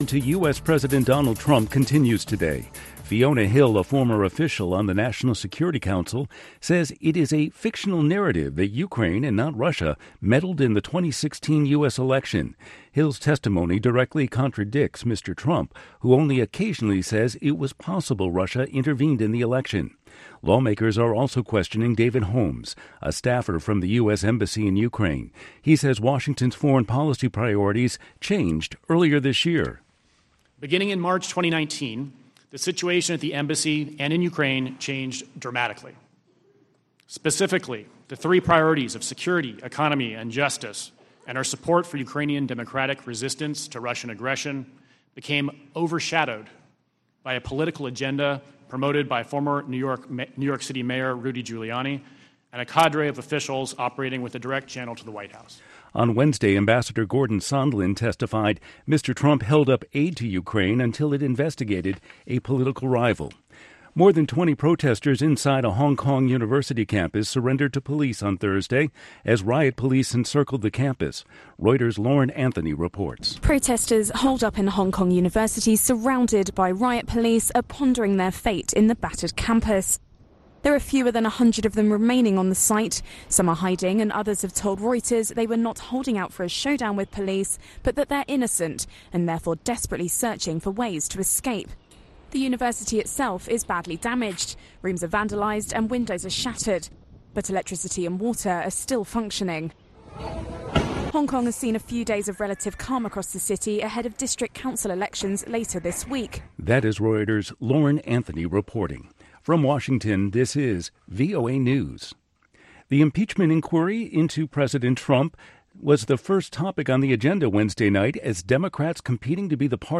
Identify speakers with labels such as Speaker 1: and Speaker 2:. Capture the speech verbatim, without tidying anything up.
Speaker 1: To U S. President Donald Trump continues today. Fiona Hill, a former official on the National Security Council, says it is a fictional narrative that Ukraine and not Russia meddled in the twenty sixteen U S election. Hill's testimony directly contradicts Mister Trump, who only occasionally says it was possible Russia intervened in the election. Lawmakers are also questioning David Holmes, a staffer from the U S. Embassy in Ukraine. He says Washington's foreign policy priorities changed earlier this year.
Speaker 2: Beginning in March twenty nineteen, the situation at the embassy and in Ukraine changed dramatically. Specifically, the three priorities of security, economy, and justice, and our support for Ukrainian democratic resistance to Russian aggression became overshadowed by a political agenda promoted by former New York, New York City Mayor Rudy Giuliani and a cadre of officials operating with a direct channel to the White House.
Speaker 1: On Wednesday, Ambassador Gordon Sondland testified Mister Trump held up aid to Ukraine until it investigated a political rival. More than twenty protesters inside a Hong Kong University campus surrendered to police on Thursday as riot police encircled the campus. Reuters' Lauren Anthony reports.
Speaker 3: Protesters holed up in Hong Kong University surrounded by riot police are pondering their fate in the battered campus. There are fewer than one hundred of them remaining on the site. Some are hiding and others have told Reuters they were not holding out for a showdown with police, but that they're innocent and therefore desperately searching for ways to escape. The university itself is badly damaged. Rooms are vandalised and windows are shattered. But electricity and water are still functioning. Hong Kong has seen a few days of relative calm across the city ahead of district council elections later this week.
Speaker 1: That is Reuters' Lauren Anthony reporting. From Washington, this is V O A News. The impeachment inquiry into President Trump was the first topic on the agenda Wednesday night as Democrats competing to be the party